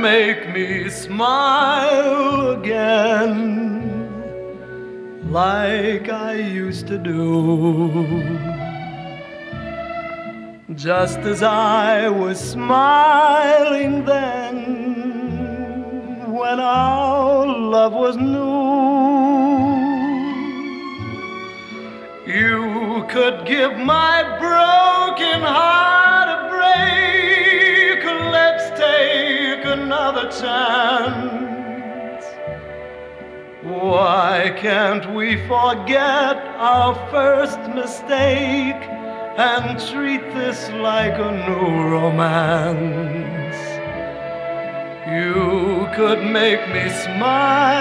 make me smile again like I used to do. Just as I was smiling then when our love was new. You could give my broken heart a break. Let's take another chance. Why can't we forget our first mistake and treat this like a new romance? You could make me smile